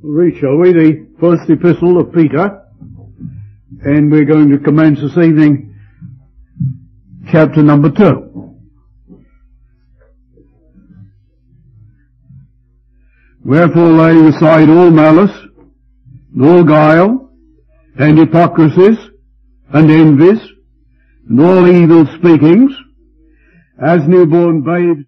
Read, shall we, the first epistle of Peter, and we're going to commence this evening chapter number 2. Wherefore laying aside all malice, and all guile, and hypocrisies, and envies, and all evil speakings, as newborn babes,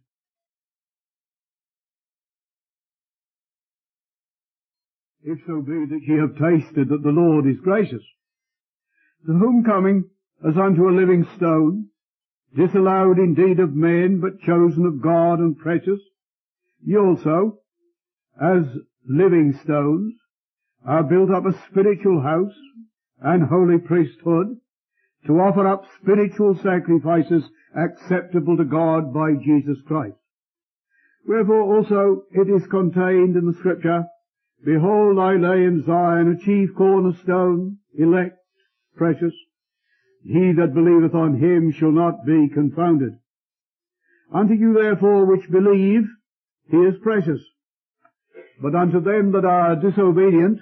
if so be that ye have tasted that the Lord is gracious, to whom coming as unto a living stone, disallowed indeed of men, but chosen of God and precious, ye also, as living stones, are built up a spiritual house and holy priesthood, to offer up spiritual sacrifices acceptable to God by Jesus Christ. Wherefore also it is contained in the Scripture, Behold, I lay in Zion a chief cornerstone, elect, precious. He that believeth on him shall not be confounded. Unto you therefore which believe, he is precious. But unto them that are disobedient,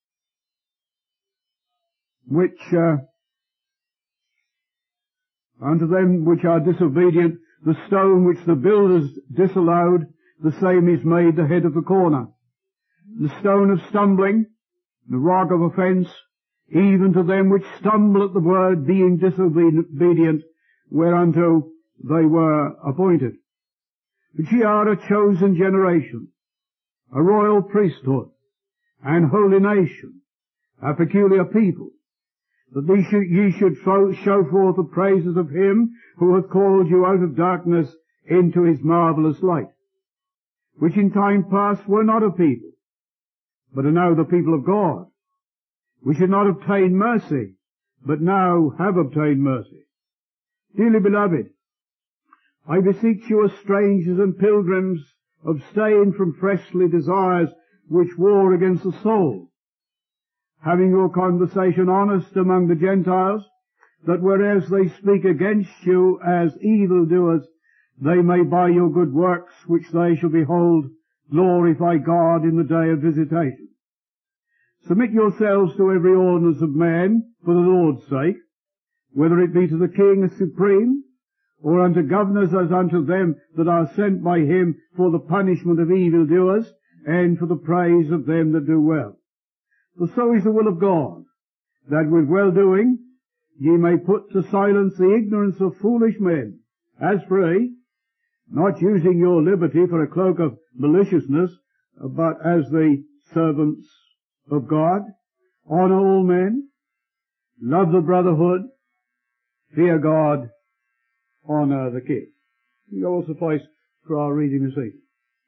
the stone which the builders disallowed, the same is made the head of the corner. The stone of stumbling, the rock of offence, even to them which stumble at the word, being disobedient, whereunto they were appointed. But ye are a chosen generation, a royal priesthood, and holy nation, a peculiar people, that ye should show forth the praises of him who hath called you out of darkness into his marvellous light, which in time past were not a people, but are now the people of God, which had not obtained mercy, but now have obtained mercy. Dearly beloved, I beseech you as strangers and pilgrims, abstain from fleshly desires which war against the soul, having your conversation honest among the Gentiles, that whereas they speak against you as evildoers, they may by your good works, which they shall behold, glorify God in the day of visitation. Submit yourselves to every ordinance of man for the Lord's sake, whether it be to the king as supreme, or unto governors as unto them that are sent by him for the punishment of evildoers, and for the praise of them that do well. For so is the will of God, that with well-doing ye may put to silence the ignorance of foolish men, as free, not using your liberty for a cloak of maliciousness, but as the servants of God. Honour all men, love the brotherhood, fear God, honour the king. It will suffice for our reading this evening.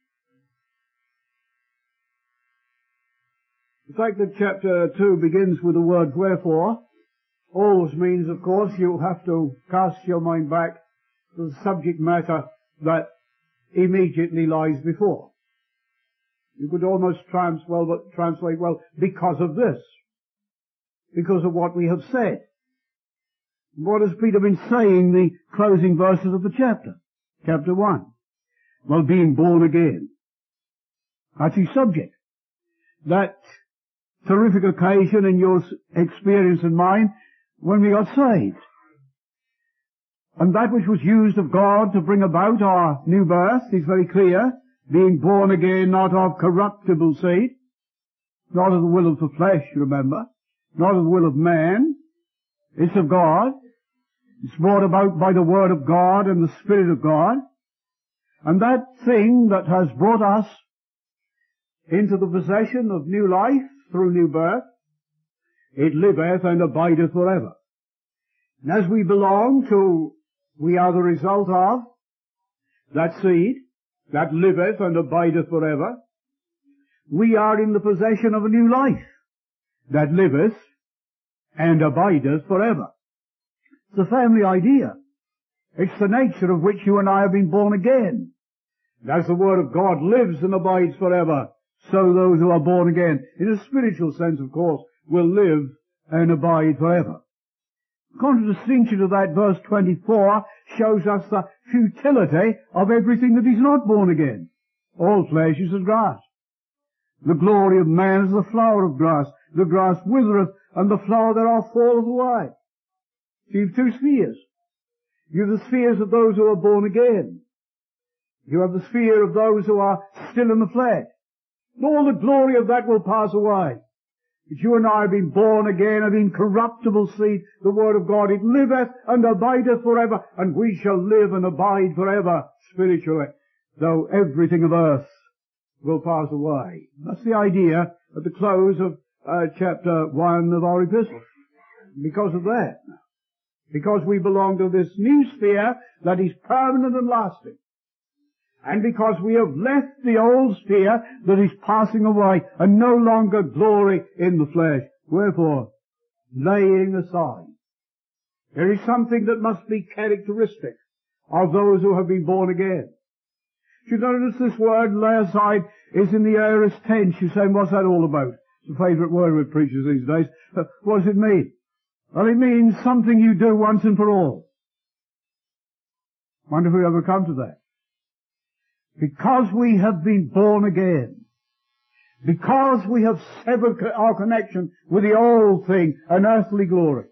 The fact that chapter 2 begins with the word wherefore always means, of course, you have to cast your mind back to the subject matter that immediately lies before. You could almost translate, because of this. Because of what we have said. What has Peter been saying the closing verses of the chapter? Chapter 1. Well, being born again. That's his subject. That terrific occasion in your experience and mine when we got saved. And that which was used of God to bring about our new birth is very clear. Being born again, not of corruptible seed, not of the will of the flesh, remember, not of the will of man. It's of God. It's brought about by the Word of God and the Spirit of God. And that thing that has brought us into the possession of new life through new birth, it liveth and abideth forever. And as we we are the result of that seed that liveth and abideth forever, we are in the possession of a new life that liveth and abideth forever. It's a family idea. It's the nature of which you and I have been born again. And as the Word of God lives and abides forever, so those who are born again, in a spiritual sense of course, will live and abide forever. Contradistinction to that, verse 24 shows us the futility of everything that is not born again. All flesh is as grass. The glory of man is the flower of grass. The grass withereth, and the flower thereof falleth away. So you have two spheres. You have the spheres of those who are born again. You have the sphere of those who are still in the flesh. And all the glory of that will pass away. But you and I have been born again of incorruptible seed, the Word of God. It liveth and abideth forever, and we shall live and abide forever spiritually, though everything of earth will pass away. That's the idea at the close of chapter 1 of our epistle. Because of that. Because we belong to this new sphere that is permanent and lasting. And because we have left the old sphere that is passing away and no longer glory in the flesh. Wherefore, laying aside. There is something that must be characteristic of those who have been born again. You notice this word, lay aside, is in the aorist tense. You're saying, what's that all about? It's a favourite word with preachers these days. What does it mean? Well, it means something you do once and for all. Wonder if we ever come to that. Because we have been born again, because we have severed our connection with the old thing, an earthly glory,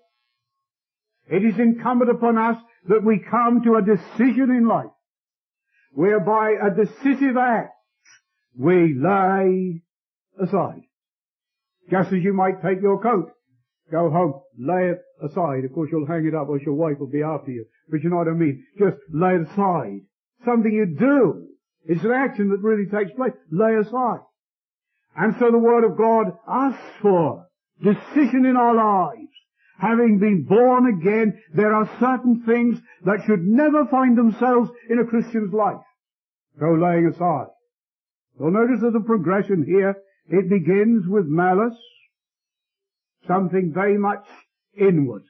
it is incumbent upon us that we come to a decision in life, whereby a decisive act we lay aside. Just as you might take your coat, go home, lay it aside. Of course you'll hang it up or your wife will be after you. But you know what I mean. Just lay it aside. Something you do. It's an action that really takes place. Lay aside. And so the Word of God asks for decision in our lives. Having been born again, there are certain things that should never find themselves in a Christian's life. Go laying aside. You'll notice that the progression here, it begins with malice, something very much inward.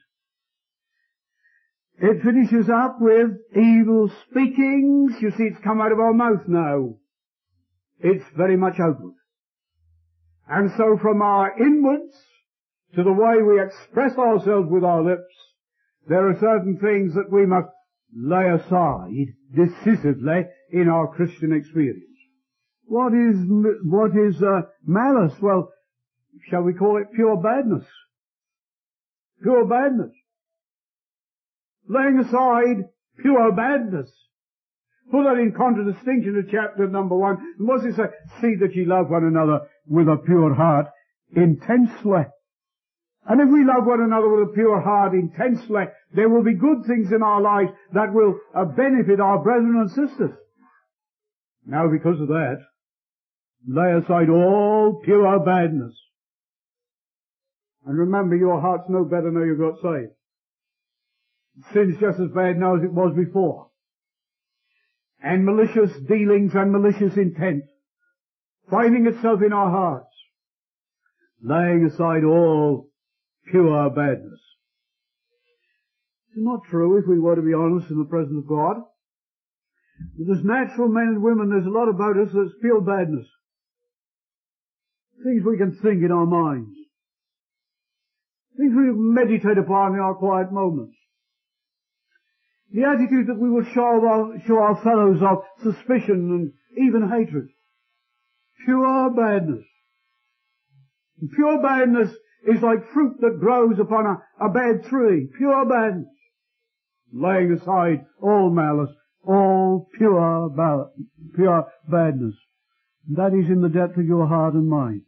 It finishes up with evil speakings. You see, it's come out of our mouth now. It's very much outward. And so from our inwards to the way we express ourselves with our lips, there are certain things that we must lay aside decisively in our Christian experience. What is malice? Well, shall we call it pure badness? Pure badness. Laying aside pure badness. Put that in contradistinction to chapter number 1. And what's it say? See that ye love one another with a pure heart intensely. And if we love one another with a pure heart intensely, there will be good things in our lives that will benefit our brethren and sisters. Now because of that, lay aside all pure badness. And remember, your heart's no better now you've got saved. Sin's just as bad now as it was before. And malicious dealings and malicious intent finding itself in our hearts. Laying aside all pure badness. It's not true, if we were to be honest in the presence of God. But as natural men and women, there's a lot about us that's pure badness. Things we can think in our minds. Things we meditate upon in our quiet moments. The attitude that we will show our fellows of suspicion and even hatred. Pure badness. And pure badness is like fruit that grows upon a bad tree. Pure badness. Laying aside all malice, all pure badness. And that is in the depth of your heart and mind.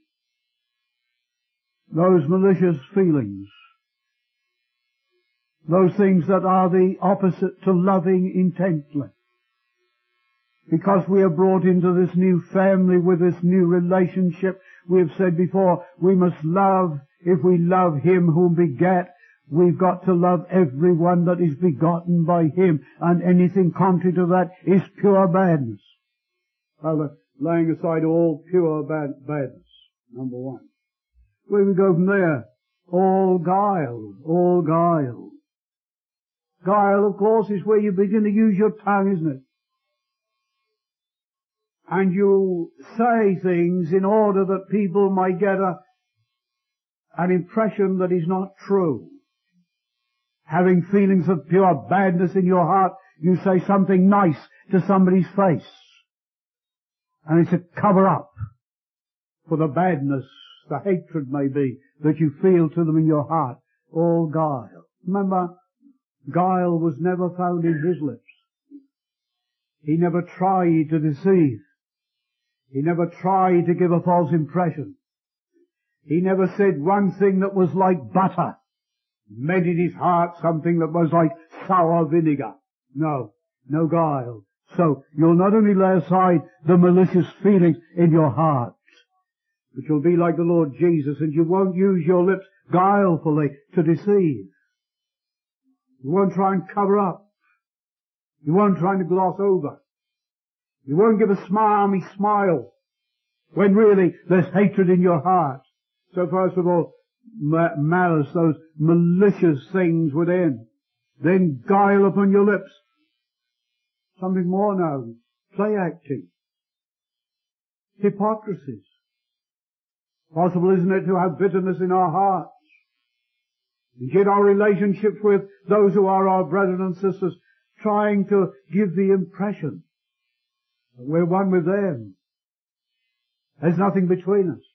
Those malicious feelings. Those things that are the opposite to loving intensely. Because we are brought into this new family with this new relationship, we have said before, we must love, if we love Him whom begat, we've got to love everyone that is begotten by Him, and anything contrary to that is pure badness. Well, laying aside all pure badness, number 1. Where we go from there? All guile, all guile. Guile, of course, is where you begin to use your tongue, isn't it? And you say things in order that people might get an impression that is not true. Having feelings of pure badness in your heart, you say something nice to somebody's face. And it's a cover-up. for the badness, the hatred maybe, that you feel to them in your heart. All guile. Remember, guile was never found in his lips. He never tried to deceive. He never tried to give a false impression. He never said one thing that was like butter, meant in his heart something that was like sour vinegar. No guile. So you'll not only lay aside the malicious feelings in your heart, but you'll be like the Lord Jesus, and you won't use your lips guilefully to deceive. You won't try and cover up. You won't try to gloss over. You won't give a smarmy smile when really there's hatred in your heart. So first of all, malice, those malicious things within. Then guile upon your lips. Something more now. Play acting. Hypocrisies. Possible, isn't it, to have bitterness in our hearts? And yet our relationships with those who are our brethren and sisters, trying to give the impression that we're one with them. There's nothing between us.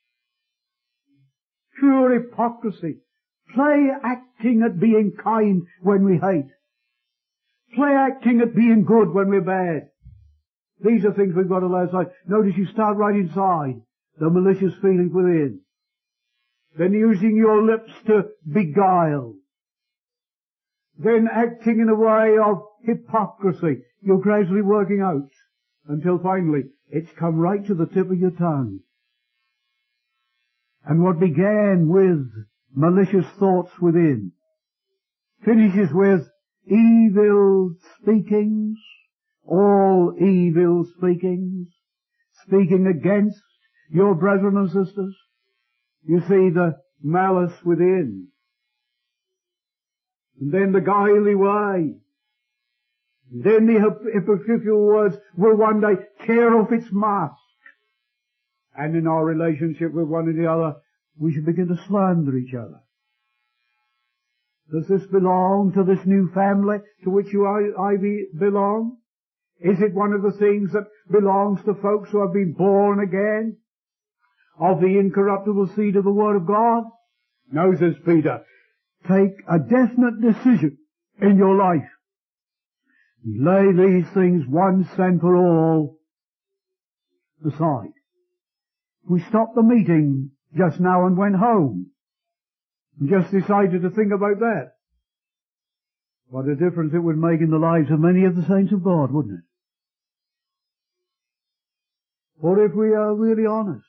Pure hypocrisy. Play acting at being kind when we hate. Play acting at being good when we're bad. These are things we've got to lay aside. Notice you start right inside, the malicious feelings within. Then using your lips to beguile. Then acting in a way of hypocrisy. You're gradually working out until finally it's come right to the tip of your tongue. And what began with malicious thoughts within finishes with evil speakings, all evil speakings, speaking against your brethren and sisters. You see the malice within. And then the guiley way. And then the hypocritical words will one day tear off its mask. And in our relationship with one another, we should begin to slander each other. Does this belong to this new family to which I belong? Is it one of the things that belongs to folks who have been born again of the incorruptible seed of the Word of God? No, says Peter. Take a definite decision in your life. Lay these things once and for all aside. We stopped the meeting just now and went home. And just decided to think about that. What a difference it would make in the lives of many of the saints of God, wouldn't it? Or if we are really honest,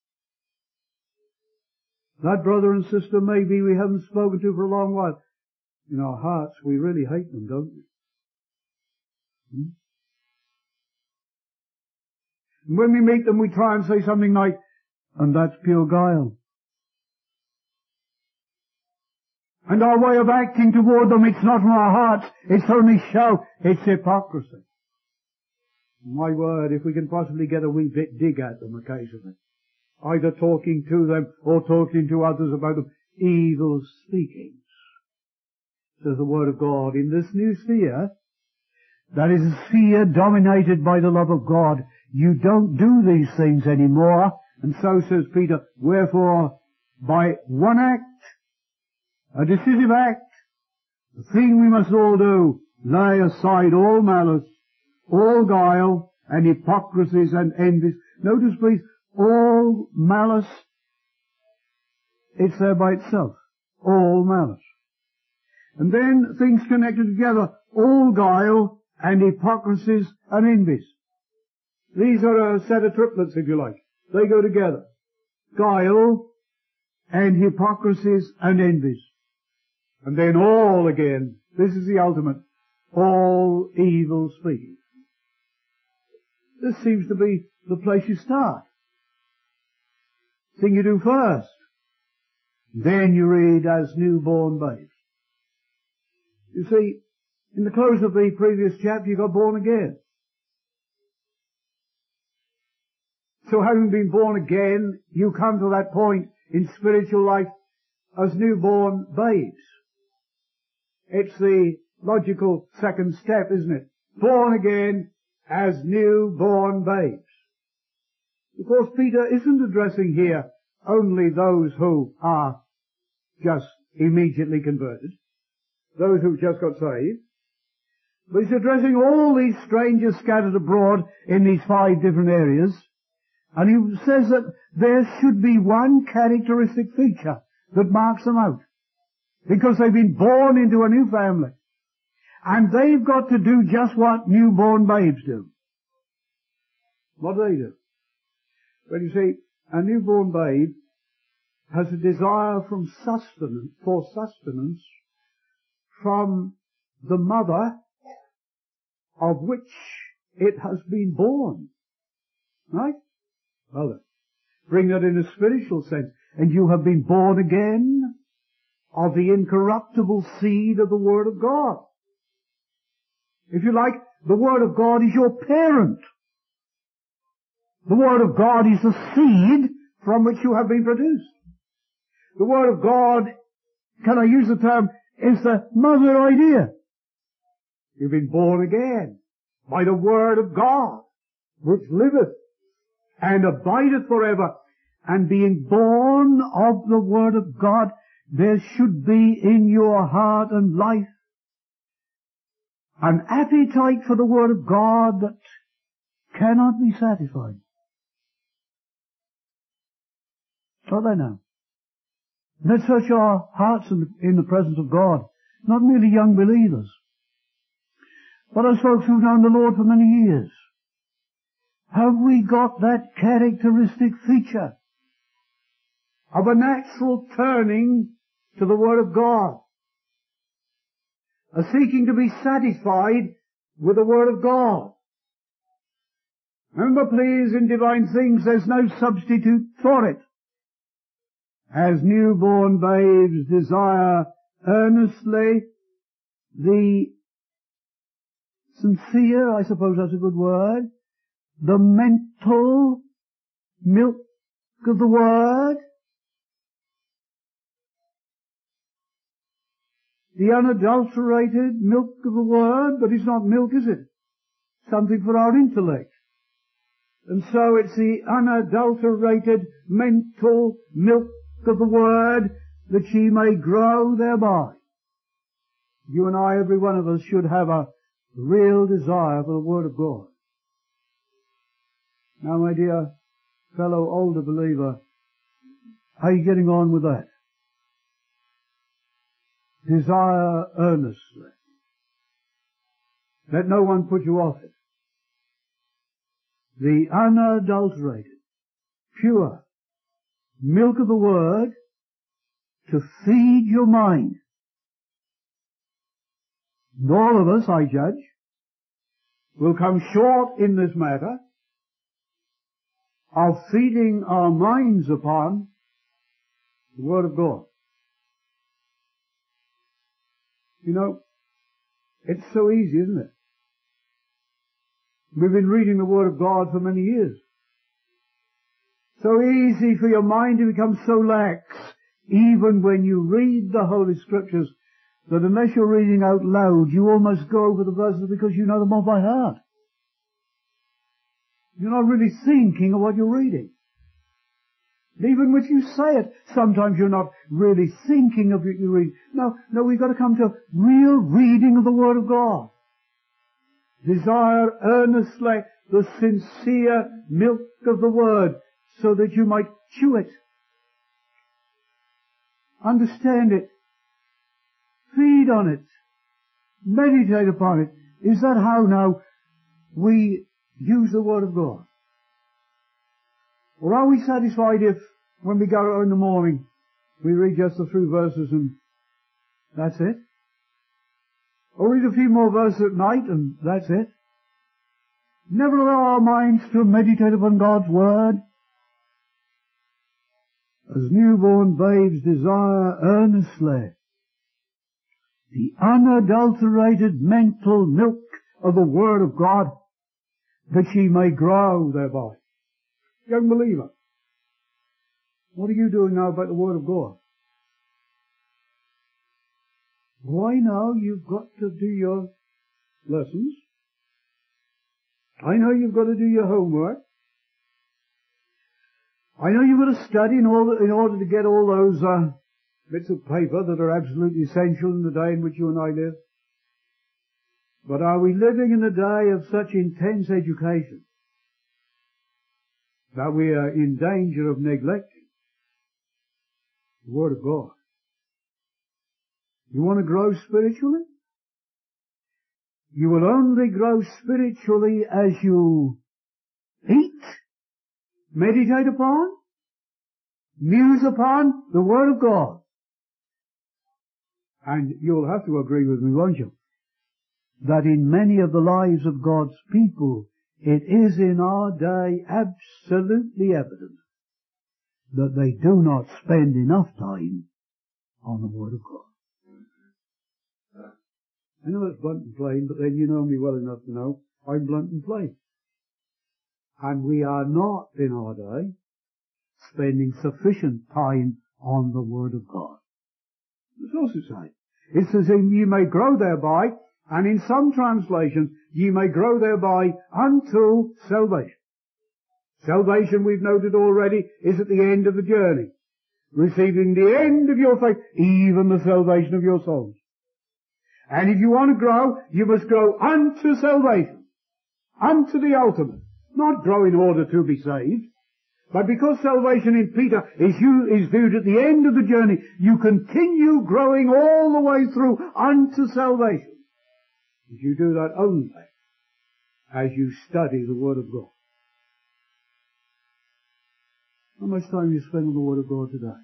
that brother and sister maybe we haven't spoken to for a long while, in our hearts we really hate them, don't we? And when we meet them we try and say something like, and that's pure guile. And our way of acting toward them, it's not from our hearts, it's only show, it's hypocrisy. My word, if we can possibly get a wee bit dig at them occasionally, either talking to them or talking to others about them, evil speakings, says the Word of God. In this new sphere, that is a sphere dominated by the love of God, you don't do these things anymore, and so says Peter, wherefore, by one act, a decisive act, the thing we must all do, lay aside all malice, all guile, and hypocrisies and envies. Notice please, all malice, it's there by itself. All malice. And then things connected together, all guile and hypocrisies and envies. These are a set of triplets, if you like. They go together. Guile and hypocrisies and envies. And then all again. This is the ultimate. All evil speaking. This seems to be the place you start. Thing you do first. Then you read as newborn babes. You see, in the close of the previous chapter you got born again. So having been born again, you come to that point in spiritual life as newborn babes. It's the logical second step, isn't it? Born again as newborn babes. Of course, Peter isn't addressing here only those who are just immediately converted, those who've just got saved, but he's addressing all these strangers scattered abroad in these 5 different areas, and he says that there should be one characteristic feature that marks them out, because they've been born into a new family, and they've got to do just what newborn babes do. What do they do? Well, you see, a newborn babe has a desire for sustenance from the mother of which it has been born. Right? Well then, bring that in a spiritual sense. And you have been born again of the incorruptible seed of the Word of God. If you like, the Word of God is your parent. The Word of God is the seed from which you have been produced. The Word of God, can I use the term, is the mother idea. You've been born again by the Word of God, which liveth and abideth forever. And being born of the Word of God, there should be in your heart and life an appetite for the Word of God that cannot be satisfied. Don't they now? Let's search our hearts in the presence of God, not merely young believers, but as folks who've known the Lord for many years. Have we got that characteristic feature of a natural turning to the Word of God, a seeking to be satisfied with the Word of God? Remember, please, in divine things there's no substitute for it. As newborn babes desire earnestly the sincere, I suppose that's a good word, the mental milk of the Word, the unadulterated milk of the Word, but it's not milk, is it? Something for our intellect. And so it's the unadulterated mental milk of the Word, that she may grow thereby. You and I, every one of us, should have a real desire for the Word of God. Now, my dear fellow older believer, how are you getting on with that? Desire earnestly. Let no one put you off it. The unadulterated, pure milk of the Word to feed your mind. And all of us, I judge, will come short in this matter of feeding our minds upon the Word of God. You know, it's so easy, isn't it? We've been reading the Word of God for many years. So easy for your mind to become so lax, even when you read the Holy Scriptures, that unless you're reading out loud, you almost go over the verses because you know them all by heart. You're not really thinking of what you're reading. Even when you say it, sometimes you're not really thinking of what you read. No, we've got to come to real reading of the Word of God. Desire earnestly the sincere milk of the Word, so that you might chew it, understand it, feed on it, meditate upon it. Is that how now we use the Word of God? Or are we satisfied if, when we go out in the morning, we read just the 3 verses and that's it? Or read a few more verses at night and that's it? Never allow our minds to meditate upon God's Word. As newborn babes desire earnestly the unadulterated mental milk of the Word of God, that she may grow thereby. Young believer, what are you doing now about the Word of God? Why now you've got to do your lessons. I know you've got to do your homework. I know you've got to study in order to get all those bits of paper that are absolutely essential in the day in which you and I live. But are we living in a day of such intense education that we are in danger of neglecting the Word of God? You want to grow spiritually? You will only grow spiritually as you eat, meditate upon, muse upon the Word of God. And you'll have to agree with me, won't you, that in many of the lives of God's people, it is in our day absolutely evident that they do not spend enough time on the Word of God. I know it's blunt and plain, but then you know me well enough to know I'm blunt and plain. And we are not, in our day, spending sufficient time on the Word of God. It's also saying, it says, ye may grow thereby, and in some translations, ye may grow thereby unto salvation. Salvation, we've noted already, is at the end of the journey. Receiving the end of your faith, even the salvation of your souls. And if you want to grow, you must grow unto salvation. Unto the ultimate. Not grow in order to be saved. But because salvation in Peter is viewed at the end of the journey, you continue growing all the way through unto salvation. If you do that only as you study the Word of God. How much time do you spend on the Word of God today?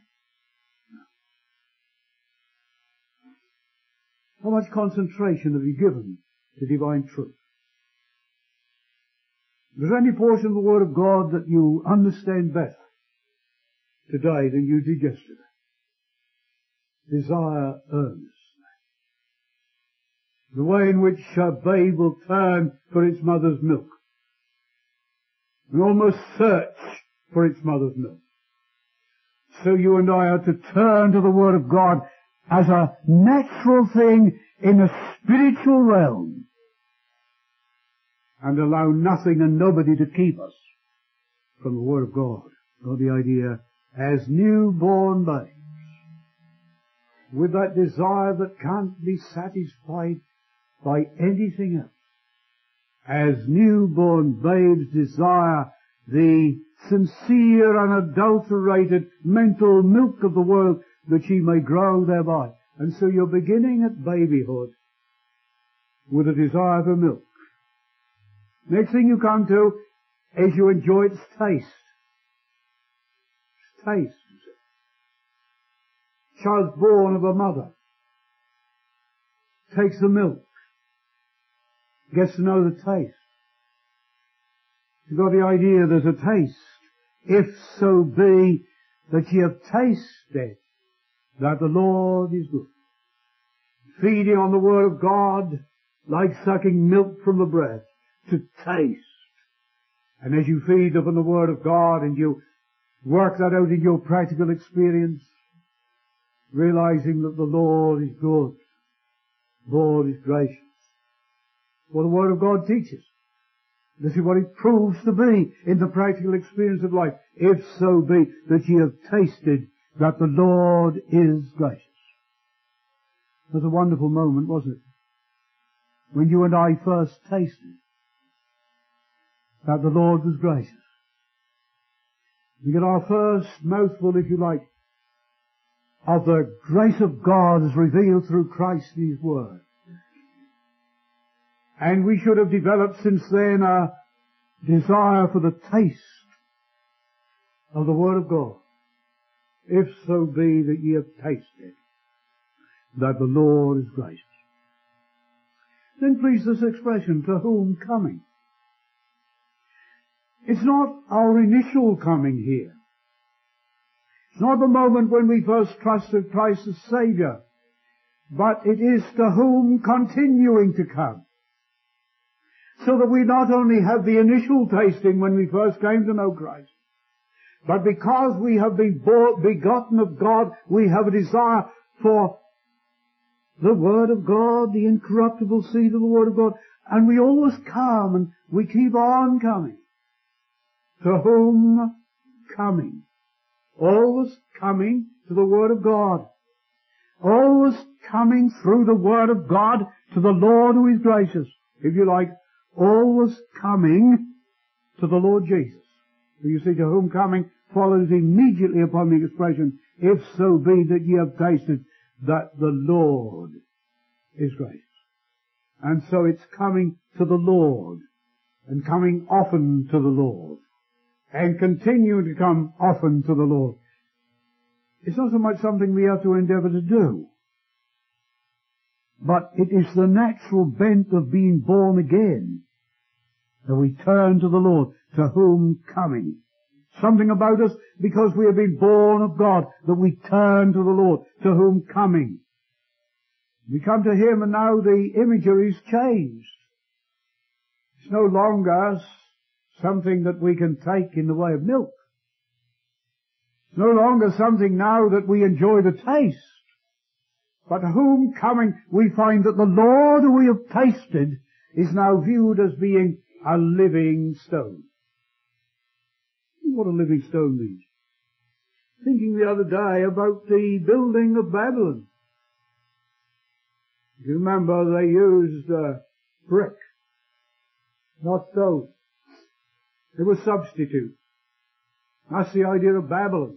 How much concentration have you given to divine truth? Is there any portion of the Word of God that you understand better today than you did yesterday? Desire earnestly. The way in which a babe will turn for its mother's milk. And almost search for its mother's milk. So you and I are to turn to the Word of God as a natural thing in the spiritual realm. And allow nothing and nobody to keep us from the Word of God. Or the idea, as newborn babes, with that desire that can't be satisfied by anything else. As newborn babes desire the sincere, unadulterated mental milk of the world, that she may grow thereby. And so you're beginning at babyhood with a desire for milk. Next thing you come to is you enjoy its taste. Its taste. Child's born of a mother. Takes the milk. Gets to know the taste. You've got the idea there's a taste. If so be that ye have tasted that the Lord is good. Feeding on the Word of God like sucking milk from the breast. To taste. And as you feed upon the Word of God and you work that out in your practical experience, realizing that the Lord is good, the Lord is gracious. What the Word of God teaches. This is what it proves to be in the practical experience of life. If so be that ye have tasted that the Lord is gracious. It was a wonderful moment, wasn't it? When you and I first tasted that the Lord was gracious. We get our first mouthful, if you like, of the grace of God as revealed through Christ and His Word. And we should have developed since then a desire for the taste of the Word of God. If so be that ye have tasted that the Lord is gracious. Then please this expression, to whom coming? It's not our initial coming here. It's not the moment when we first trusted Christ as Saviour, but it is to whom continuing to come. So that we not only have the initial tasting when we first came to know Christ, but because we have been begotten of God, we have a desire for the Word of God, the incorruptible seed of the Word of God, and we always come and we keep on coming. To whom coming. Always coming to the Word of God. Always coming through the Word of God to the Lord who is gracious. If you like, always coming to the Lord Jesus. For you see, to whom coming follows immediately upon the expression, if so be that ye have tasted that the Lord is gracious. And so it's coming to the Lord, and coming often to the Lord, and continuing to come often to the Lord. It's not so much something we have to endeavour to do, but it is the natural bent of being born again that we turn to the Lord, to whom coming. Something about us, because we have been born of God, that we turn to the Lord, to whom coming. We come to Him, and now the imagery is changed. It's no longer something that we can take in the way of milk. It's no longer something now that we enjoy the taste. But to whom coming, we find that the Lord who we have tasted is now viewed as being a living stone. What a living stone means. Thinking the other day about the building of Babylon. If you remember, they used brick, not stone. It was substitute. That's the idea of Babylon.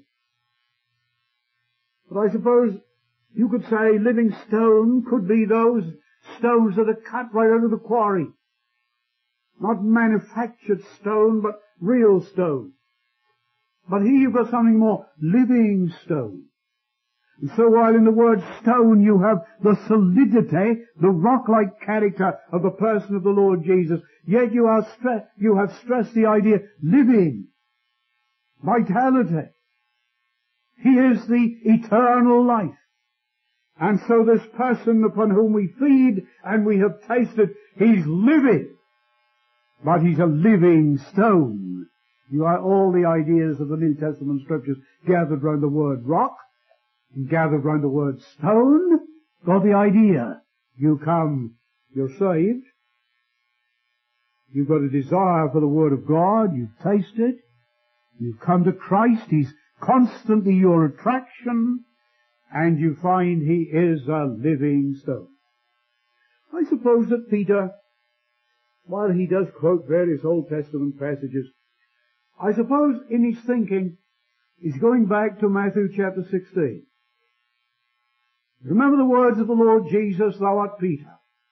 But I suppose you could say living stone could be those stones that are cut right out of the quarry. Not manufactured stone, but real stone. But here you've got something more, living stone. And so while in the word stone you have the solidity, the rock-like character of the person of the Lord Jesus, yet you have stressed the idea, living, vitality. He is the eternal life. And so this person upon whom we feed and we have tasted, he's living. But he's a living stone. You are all the ideas of the New Testament scriptures gathered round the word rock and gathered round the word stone. Got the idea. You come, you're saved. You've got a desire for the Word of God. You've tasted. You've come to Christ. He's constantly your attraction. And you find He is a living stone. I suppose that Peter, while he does quote various Old Testament passages, I suppose in his thinking he's going back to Matthew chapter 16. Remember the words of the Lord Jesus, thou art Peter.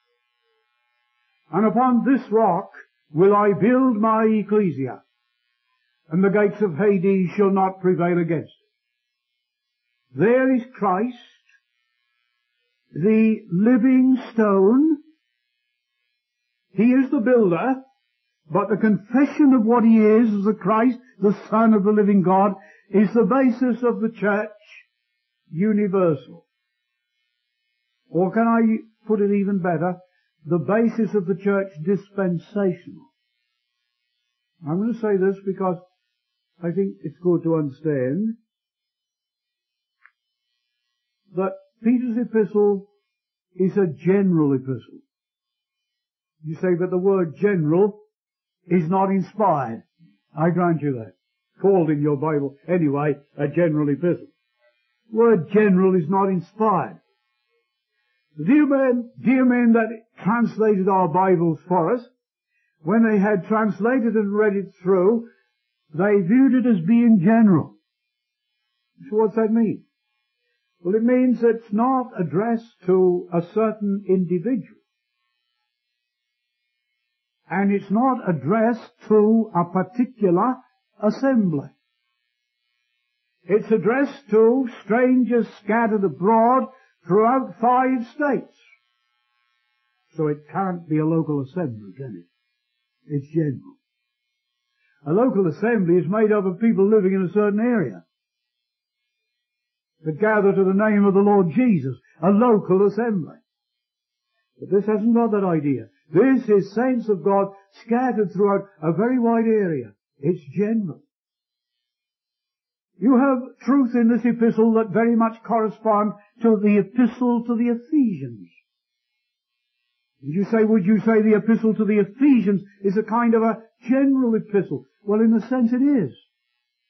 And upon this rock will I build my ecclesia, and the gates of Hades shall not prevail against it. There is Christ, the living stone. He is the builder, but the confession of what He is as the Christ, the Son of the living God, is the basis of the church universal. Or can I put it even better? The basis of the church dispensational. I'm going to say this because I think it's good to understand that Peter's epistle is a general epistle. You say, but the word general is not inspired. I grant you that. Called in your Bible, anyway, a general epistle. The word general is not inspired. The dear men that translated our Bibles for us, when they had translated and read it through, they viewed it as being general. So what's that mean? Well, it means it's not addressed to a certain individual. And it's not addressed to a particular assembly. It's addressed to strangers scattered abroad throughout 5 states. So it can't be a local assembly, can it? It's general. A local assembly is made up of people living in a certain area that gather to the name of the Lord Jesus. A local assembly. But this hasn't got that idea. This is saints of God scattered throughout a very wide area. It's general. You have truth in this epistle that very much correspond to the epistle to the Ephesians. Would you say the epistle to the Ephesians is a kind of a general epistle? Well, in a sense it is.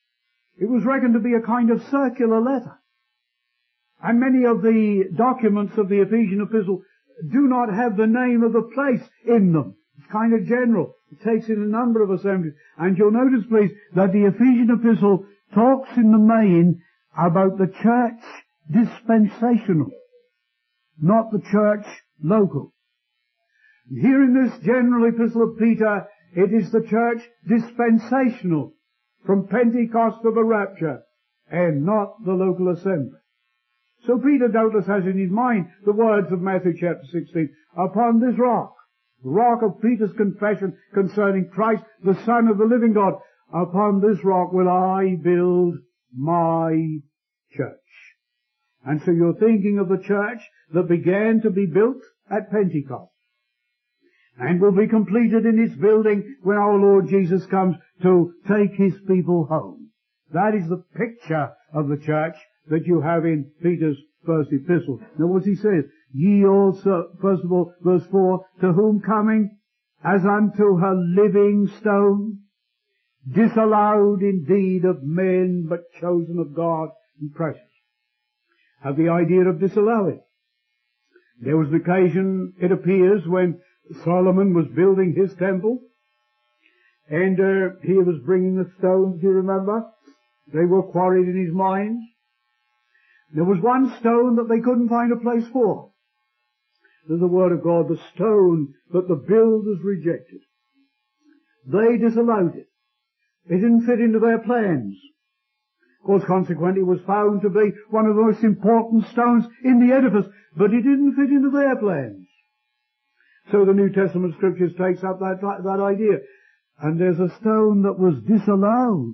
It was reckoned to be a kind of circular letter. And many of the documents of the Ephesian epistle do not have the name of the place in them. It's kind of general. It takes in a number of assemblies. And you'll notice, please, that the Ephesian epistle talks in the main about the church dispensational, not the church local. Here in this general epistle of Peter, it is the church dispensational, from Pentecost to the rapture, and not the local assembly. So Peter doubtless has in his mind the words of Matthew chapter 16, upon this rock, the rock of Peter's confession concerning Christ, the Son of the living God, upon this rock will I build my church. And so you're thinking of the church that began to be built at Pentecost, and will be completed in its building when our Lord Jesus comes to take his people home. That is the picture of the church that you have in Peter's first epistle. Now what he says, ye also, first of all, verse 4, to whom coming as unto a living stone, disallowed indeed of men, but chosen of God and precious. Have the idea of disallowing. There was an occasion, it appears, when Solomon was building his temple, and he was bringing the stones, do you remember? They were quarried in his mines. There was one stone that they couldn't find a place for. There's the word of God, the stone that the builders rejected. They disallowed it. It didn't fit into their plans. Of course, consequently, it was found to be one of the most important stones in the edifice, but it didn't fit into their plans. So the New Testament Scriptures takes up that idea. And there's a stone that was disallowed,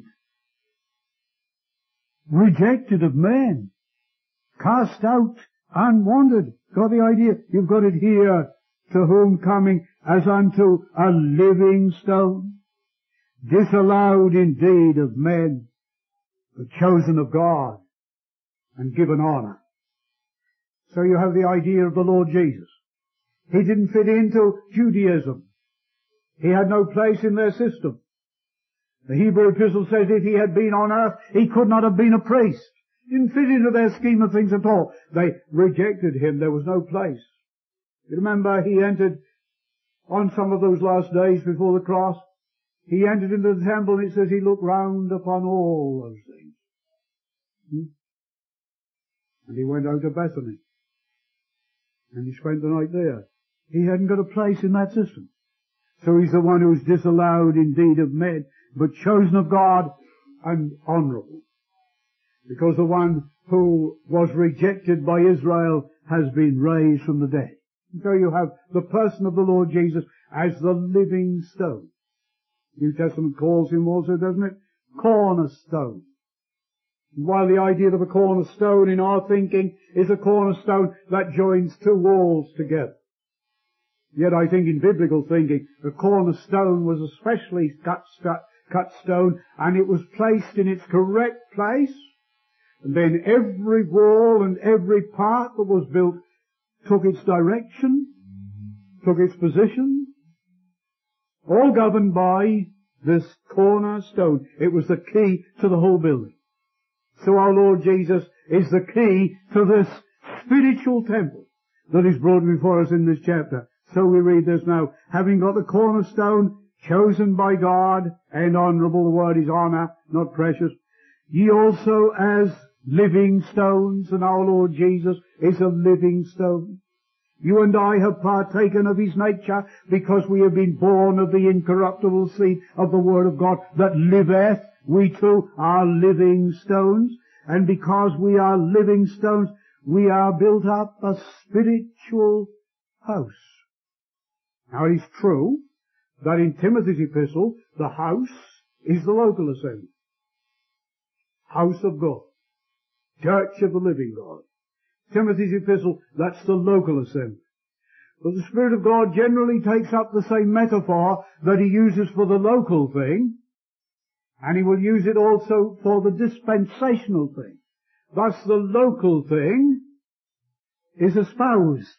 rejected of men, cast out, unwanted. Got the idea? You've got it here. To whom coming as unto a living stone, disallowed indeed of men, but chosen of God and given honor. So you have the idea of the Lord Jesus. He didn't fit into Judaism. He had no place in their system. The Hebrew epistle says if he had been on earth, he could not have been a priest. Didn't fit into their scheme of things at all. They rejected him. There was no place. You remember he entered on some of those last days before the cross. He entered into the temple and it says he looked round upon all those things. And he went out to Bethany. And he spent the night there. He hadn't got a place in that system. So he's the one who's disallowed indeed of men, but chosen of God and honourable. Because the one who was rejected by Israel has been raised from the dead. So you have the person of the Lord Jesus as the living stone. New Testament calls him also, doesn't it? Cornerstone. While the idea of a cornerstone in our thinking is a cornerstone that joins two walls together. Yet I think in biblical thinking, the cornerstone was a specially cut stone, and it was placed in its correct place, and then every wall and every part that was built took its direction, took its position, all governed by this cornerstone. It was the key to the whole building. So our Lord Jesus is the key to this spiritual temple that is brought before us in this chapter. So we read this now, having got the cornerstone chosen by God and honourable, the word is honour, not precious, ye also as living stones, and our Lord Jesus is a living stone. You and I have partaken of his nature because we have been born of the incorruptible seed of the word of God that liveth. We too are living stones, and because we are living stones, we are built up a spiritual house. Now it is true that in Timothy's epistle, the house is the local assembly. House of God. Church of the living God. Timothy's epistle, that's the local assembly. But the Spirit of God generally takes up the same metaphor that he uses for the local thing, and he will use it also for the dispensational thing. Thus the local thing is espoused.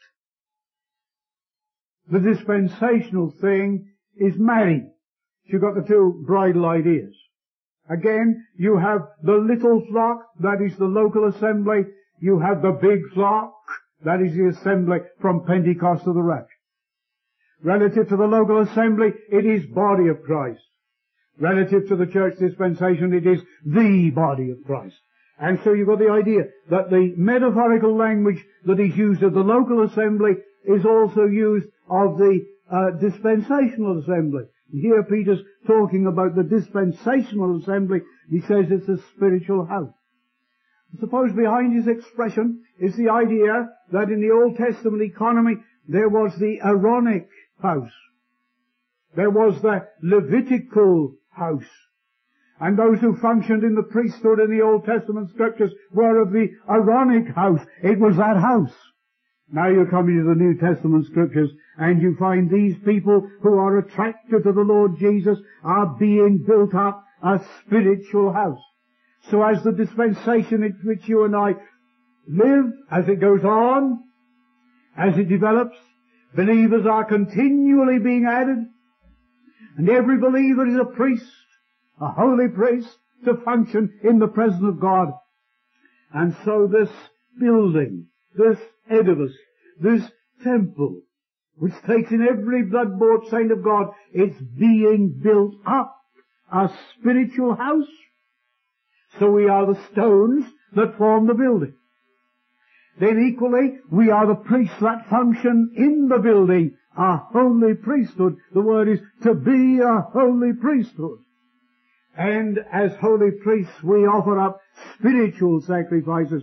The dispensational thing is married. You've got the two bridal ideas. Again, you have the little flock, that is the local assembly. You have the big flock, that is the assembly from Pentecost to the rapture. Relative to the local assembly, it is body of Christ. Relative to the church dispensation, it is the body of Christ. And so you've got the idea that the metaphorical language that is used of the local assembly is also used of the dispensational assembly. Here Peter's talking about the dispensational assembly. He says it's a spiritual house. I suppose behind his expression is the idea that in the Old Testament economy there was the Aaronic house. There was the Levitical house. And those who functioned in the priesthood in the Old Testament scriptures were of the Aaronic house. It was that house. Now you come into the New Testament scriptures and you find these people who are attracted to the Lord Jesus are being built up a spiritual house. So as the dispensation in which you and I live, as it goes on, as it develops, believers are continually being added, and every believer is a priest, a holy priest, to function in the presence of God. And so this building, this edifice, this temple, which takes in every blood-bought saint of God, it's being built up, a spiritual house. So we are the stones that form the building. Then equally, we are the priests that function in the building, a holy priesthood. The word is to be a holy priesthood. And as holy priests, we offer up spiritual sacrifices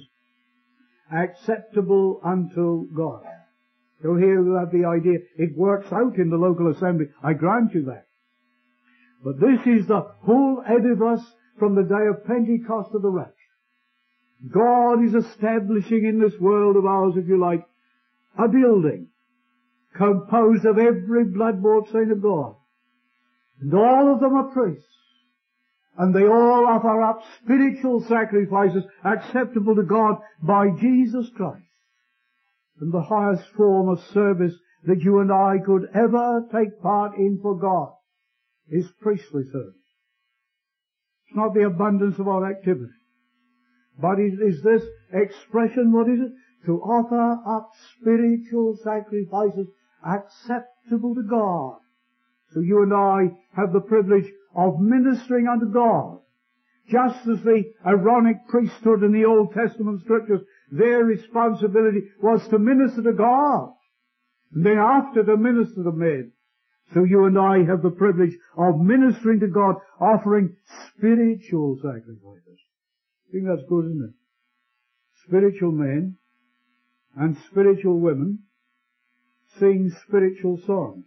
acceptable unto God. So here we have the idea, it works out in the local assembly, I grant you that. But this is the whole edifice from the day of Pentecost to the rapture. God is establishing in this world of ours, if you like, a building composed of every blood-bought saint of God. And all of them are priests. And they all offer up spiritual sacrifices acceptable to God by Jesus Christ. And the highest form of service that you and I could ever take part in for God is priestly service. It's not the abundance of our activity, but it is this expression, what is it? To offer up spiritual sacrifices acceptable to God. So you and I have the privilege of ministering unto God. Just as the Aaronic priesthood in the Old Testament scriptures, their responsibility was to minister to God, and then after to minister to men. So you and I have the privilege of ministering to God, offering spiritual sacrifices. I think that's good, isn't it? Spiritual men and spiritual women sing spiritual songs.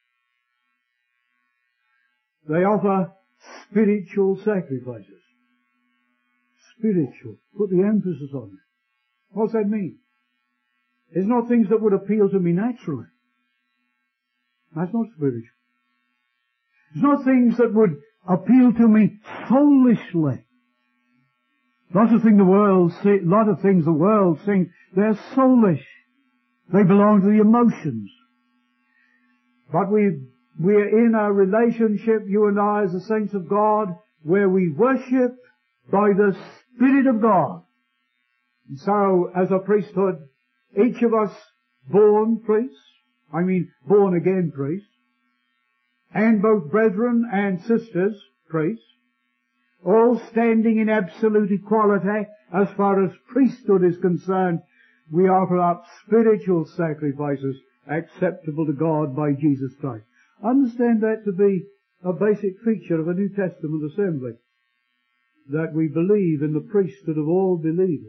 They offer spiritual sacrifices. Spiritual. Put the emphasis on it. What's that mean? It's not things that would appeal to me naturally. That's not spiritual. It's not things that would appeal to me soulishly. Lot of things the world sings, they're soulish. They belong to the emotions. But we're in a relationship, you and I, as the saints of God, where we worship by the Spirit of God. And so, as a priesthood, each of us born priests, born again priests, and both brethren and sisters priests, all standing in absolute equality as far as priesthood is concerned, we offer up spiritual sacrifices acceptable to God by Jesus Christ. Understand that to be a basic feature of a New Testament assembly, that we believe in the priesthood of all believers.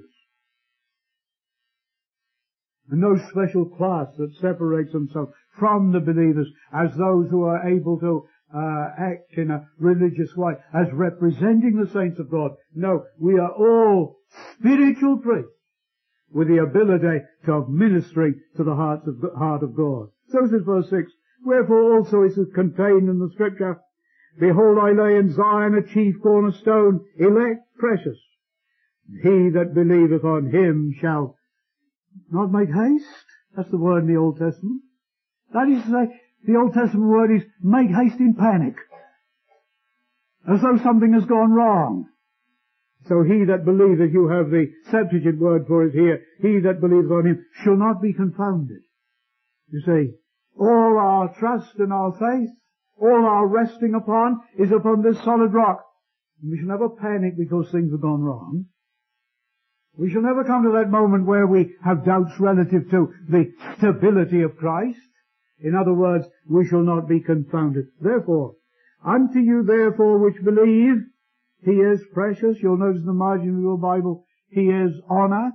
And no special class that separates themselves from the believers as those who are able to act in a religious way, as representing the saints of God. No, we are all spiritual priests with the ability of ministering to the heart of God. So says verse 6, wherefore also is it contained in the scripture, behold, I lay in Zion a chief cornerstone, elect, precious. He that believeth on him shall not make haste. That's the word in the Old Testament. That is to say, the Old Testament word is make haste in panic. as though something has gone wrong. So he that believeth, you have the Septuagint word for it here, he that believeth on him shall not be confounded. You see, all our trust and our faith, all our resting upon is upon this solid rock. And we shall never panic because things have gone wrong. We shall never come to that moment where we have doubts relative to the stability of Christ. In other words, we shall not be confounded. Therefore, unto you therefore which believe, he is precious. You'll notice in the margin of your Bible, he is honor.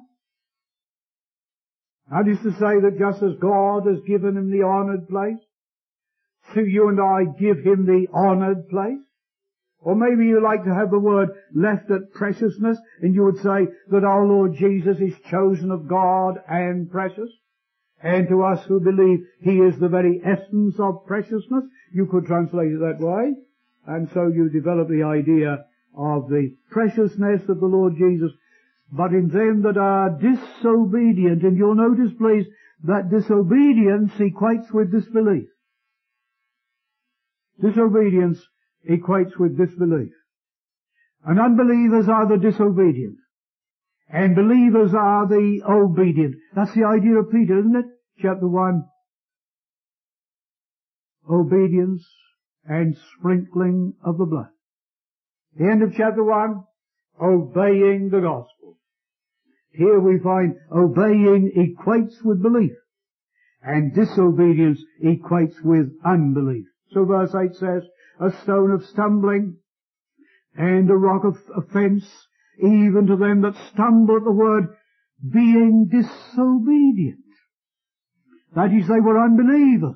That is to say that just as God has given him the honored place, so you and I give him the honored place. Or maybe you like to have the word left at preciousness, and you would say that our Lord Jesus is chosen of God and precious. And to us who believe he is the very essence of preciousness, you could translate it that way. And so you develop the idea of the preciousness of the Lord Jesus. But in them that are disobedient, and you'll notice, please, that disobedience equates with disbelief. Disobedience equates with disbelief. And unbelievers are the disobedient. And believers are the obedient. That's the idea of Peter, isn't it? Chapter 1. Obedience and sprinkling of the blood. The end of chapter 1, obeying the gospel. Here we find obeying equates with belief, and disobedience equates with unbelief. So verse 8 says, a stone of stumbling and a rock of offense, even to them that stumble at the word, being disobedient. That is, they were unbelievers.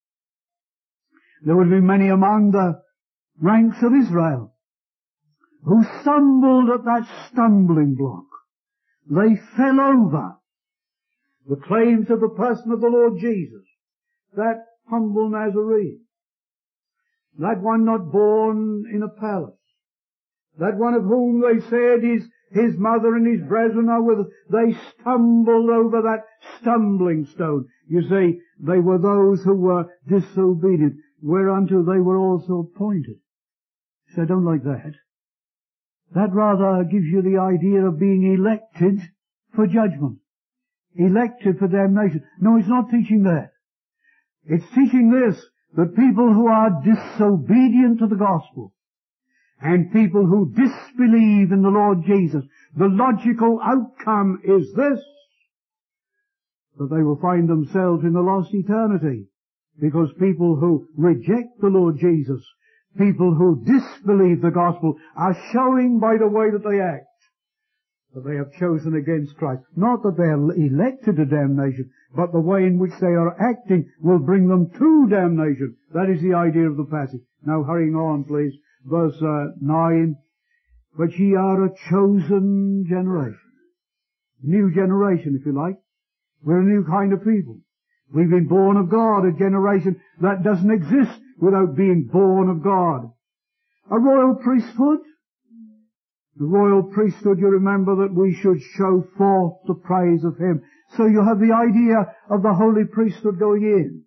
There would be many among the ranks of Israel who stumbled at that stumbling block. They fell over the claims of the person of the Lord Jesus, that humble Nazarene, that one not born in a palace, that one of whom they said his mother and his brethren are with us. They stumbled over that stumbling stone. You see, they were those who were disobedient, whereunto they were also appointed. So I don't like that. That rather gives you the idea of being elected for judgment. Elected for damnation. No, it's not teaching that. It's teaching this, that people who are disobedient to the gospel, and people who disbelieve in the Lord Jesus, the logical outcome is this, that they will find themselves in the lost eternity. Because people who reject the Lord Jesus, people who disbelieve the gospel, are showing by the way that they act that they have chosen against Christ. Not that they are elected to damnation, but the way in which they are acting will bring them to damnation. That is the idea of the passage. Now hurrying on, please. Verse 9. But ye are a chosen generation. New generation, if you like. We're a new kind of people. We've been born of God, a generation that doesn't exist without being born of God. A royal priesthood. The royal priesthood, you remember that we should show forth the praise of Him. So you have the idea of the holy priesthood going in.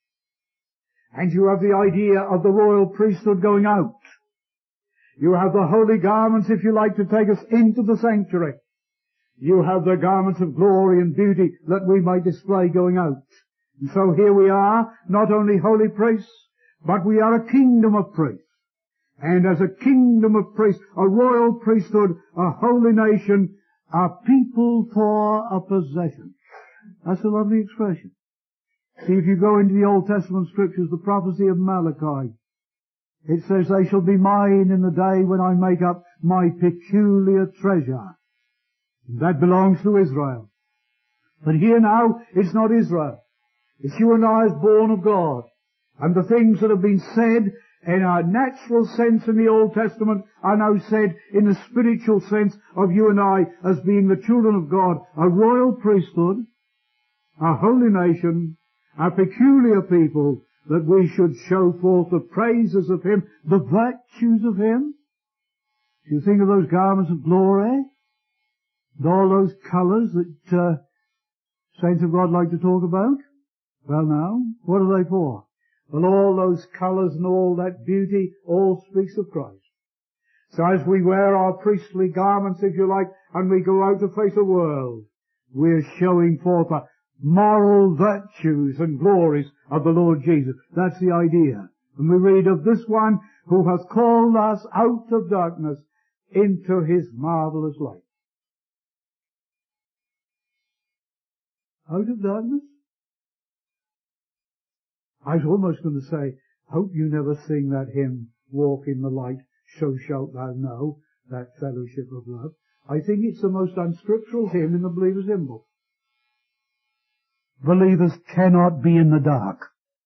And you have the idea of the royal priesthood going out. You have the holy garments, if you like, to take us into the sanctuary. You have the garments of glory and beauty that we might display going out. And so here we are, not only holy priests, but we are a kingdom of priests. And as a kingdom of priests, a royal priesthood, a holy nation, a people for a possession. That's a lovely expression. See, if you go into the Old Testament scriptures, the prophecy of Malachi, it says, they shall be mine in the day when I make up my peculiar treasure. That belongs to Israel. But here now, it's not Israel. It's you and I as born of God. And the things that have been said in a natural sense in the Old Testament are now said in the spiritual sense of you and I as being the children of God, a royal priesthood, a holy nation, a peculiar people, that we should show forth the praises of Him, the virtues of Him. Do you think of those garments of glory? And all those colours that saints of God like to talk about? Well now, what are they for? Well, all those colours and all that beauty all speaks of Christ. So as we wear our priestly garments, if you like, and we go out to face the world, we're showing forth the moral virtues and glories of the Lord Jesus. That's the idea. And we read of this one who has called us out of darkness into his marvelous light. Out of darkness? I was almost going to say, hope you never sing that hymn, Walk in the Light, so shalt thou know, that fellowship of love. I think it's the most unscriptural hymn in the Believer's Hymn Book. Believers cannot be in the dark.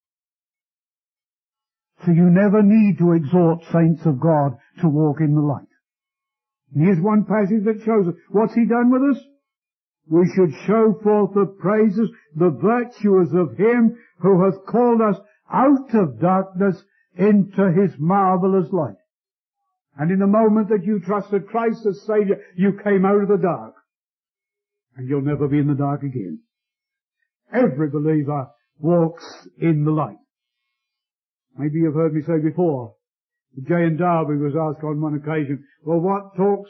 So you never need to exhort saints of God to walk in the light. And here's one passage that shows us. What's he done with us? We should show forth the praises, the virtues of him who has called us out of darkness into his marvelous light. And in the moment that you trusted Christ as Saviour, you came out of the dark. And you'll never be in the dark again. Every believer walks in the light. Maybe you've heard me say before, J.N. Darby was asked on one occasion, well, what talks?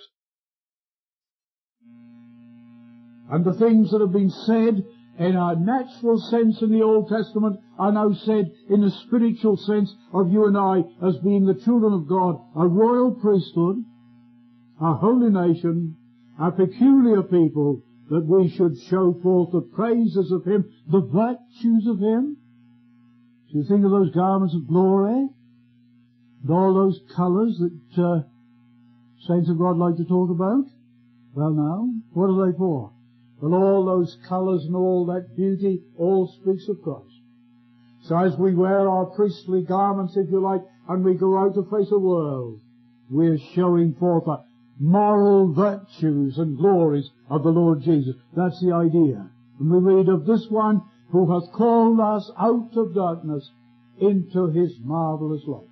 And the things that have been said in a natural sense in the Old Testament are now said in a spiritual sense of you and I as being the children of God, a royal priesthood, a holy nation, a peculiar people, that we should show forth the praises of him, the virtues of him. So you think of those garments of glory, and all those colours that saints of God like to talk about. Well now, what are they for? Well, all those colours and all that beauty all speaks of Christ. So as we wear our priestly garments, if you like, and we go out to face the world, we're showing forth the moral virtues and glories of the Lord Jesus. That's the idea. And we read of this one who has called us out of darkness into his marvelous light.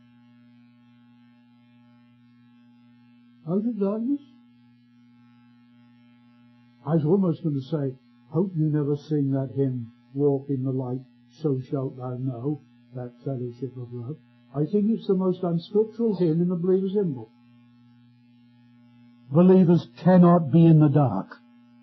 Out of darkness? I was almost going to say, hope you never sing that hymn, Walk in the Light, so shalt thou know, that fellowship of love. I think it's the most unscriptural hymn in the Believer's Hymn Book. Believers cannot be in the dark.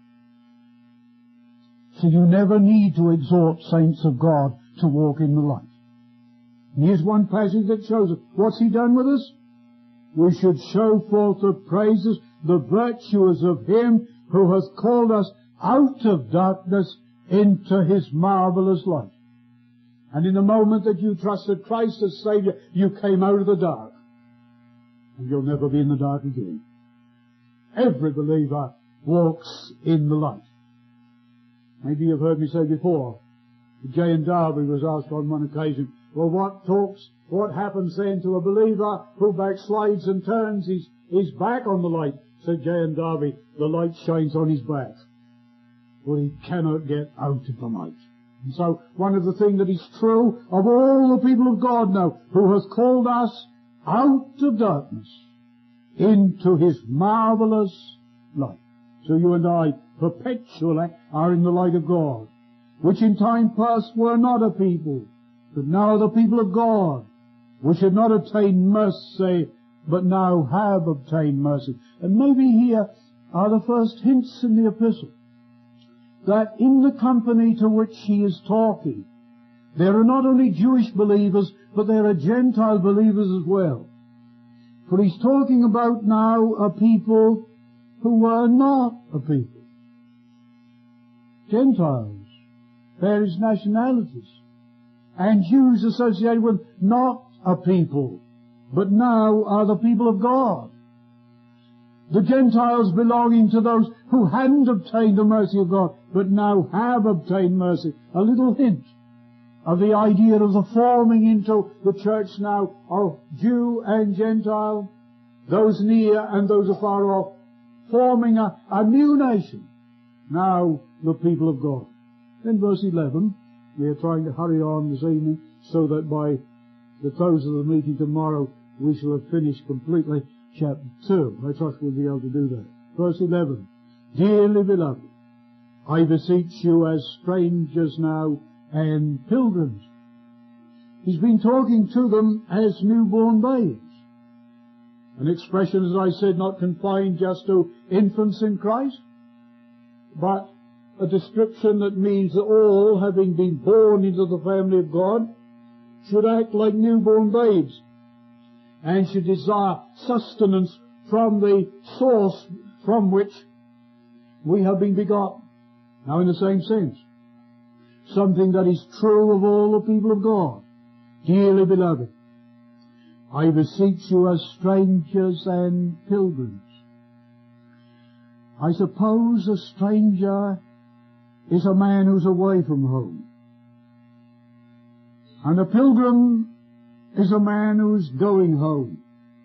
So you never need to exhort saints of God to walk in the light. And here's one passage that shows us. What's he done with us? We should show forth the praises, the virtues of him who has called us out of darkness into his marvelous light. And in the moment that you trusted Christ as Saviour, you came out of the dark. And you'll never be in the dark again. Every believer walks in the light. Maybe you've heard me say before, J.N. Darby was asked on one occasion, well, what happens then to a believer who backslides and turns his back on the light? Said J.N. Darby, the light shines on his back. For he cannot get out of the light. And so one of the things that is true of all the people of God now, who has called us out of darkness into his marvelous light. So you and I perpetually are in the light of God, which in time past were not a people, but now the people of God, which had not obtained mercy, but now have obtained mercy. And maybe here are the first hints in the epistle, that in the company to which he is talking, there are not only Jewish believers, but there are Gentile believers as well. For he's talking about now a people who were not a people. Gentiles, various nationalities, and Jews associated with not a people, but now are the people of God. The Gentiles belonging to those who hadn't obtained the mercy of God, but now have obtained mercy. A little hint of the idea of the forming into the church now of Jew and Gentile, those near and those afar off, forming a new nation, now the people of God. In verse 11, we are trying to hurry on this evening so that by the close of the meeting tomorrow we shall have finished completely chapter 2. I trust we'll be able to do that. Verse 11, Dearly beloved, I beseech you as strangers now and pilgrims. He's been talking to them as newborn babes. An expression, as I said, not confined just to infants in Christ, but a description that means that all, having been born into the family of God, should act like newborn babes and should desire sustenance from the source from which we have been begotten. Now, in the same sense, something that is true of all the people of God. Dearly beloved, I beseech you as strangers and pilgrims. I suppose a stranger is a man who's away from home. And a pilgrim is a man who's going home.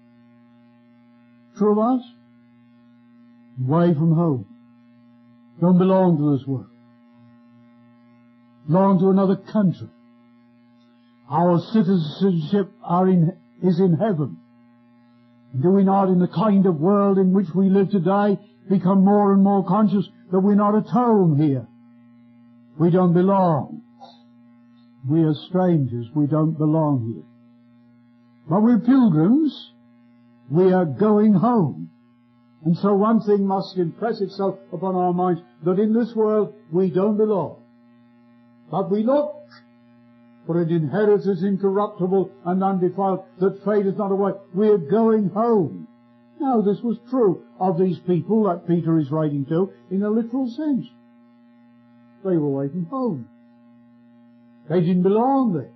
True of us? Away from home. Don't belong to this world. Belong to another country. Our citizenship is in heaven. Do we not, in the kind of world in which we live today, become more and more conscious that we're not at home here? We don't belong. We are strangers. We don't belong here. But we're pilgrims. We are going home. And so one thing must impress itself upon our minds, that in this world we don't belong. But we look for an inheritance incorruptible and undefiled, that fadeth not away. We're going home. Now, this was true of these people that Peter is writing to in a literal sense. They were away from home. They didn't belong there.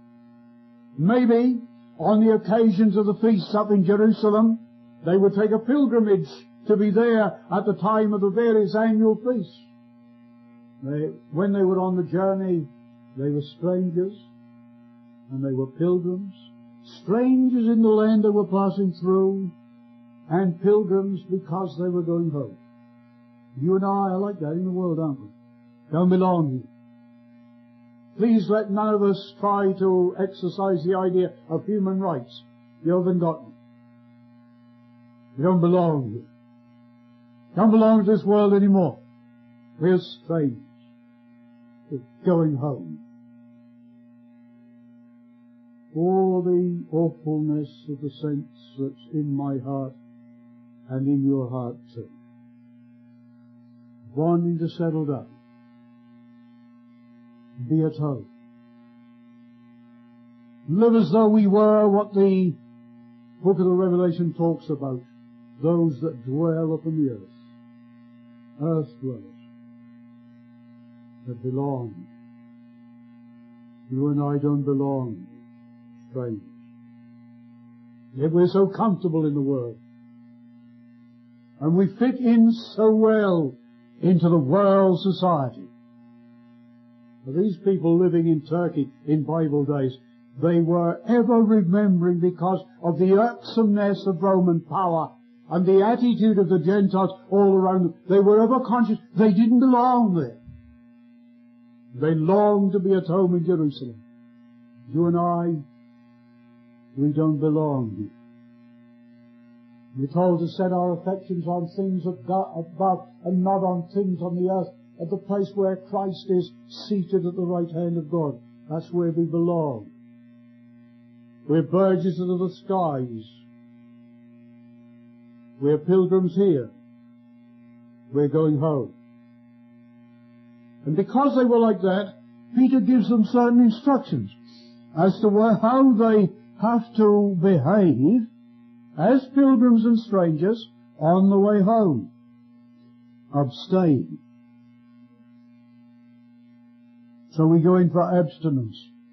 Maybe on the occasions of the feasts up in Jerusalem, they would take a pilgrimage to be there at the time of the various annual feasts. When they were on the journey, they were strangers, and they were pilgrims. Strangers in the land they were passing through, and pilgrims because they were going home. You and I are like that in the world, aren't we? Don't belong here. Please let none of us try to exercise the idea of human rights. You haven't got them. You don't belong here. Don't belong to this world anymore. We're strangers. We're going home. Oh, the awfulness of the sense that's in my heart and in your heart too. Wanting to settle down. Be at home. Live as though we were what the book of the Revelation talks about. Those that dwell upon the earth. Earth dwellers. That belong. You and I don't belong. Strangers. Yet we're so comfortable in the world. And we fit in so well into the world society. For these people living in Turkey in Bible days, they were ever remembering, because of the irksomeness of Roman power and the attitude of the Gentiles all around them, they were ever conscious they didn't belong there. They longed to be at home in Jerusalem. You and I, we don't belong here. We're told to set our affections on things of God above and not on things on the earth, at the place where Christ is seated at the right hand of God. That's where we belong. We're burgesses of the skies. We're pilgrims here. We're going home. And because they were like that, Peter gives them certain instructions as to how they have to behave as pilgrims and strangers on the way home. Abstain. So we go in for abstinence.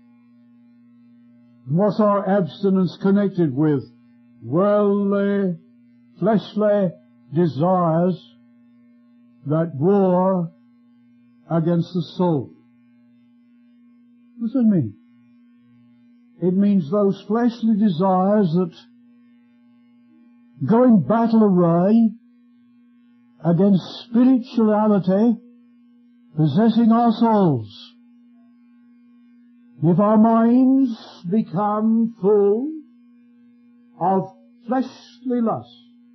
What's our abstinence connected with? Worldly, fleshly desires that war against the soul. What does that mean? It means those fleshly desires that go in battle array against spirituality possessing our souls. If our minds become full of fleshly lust,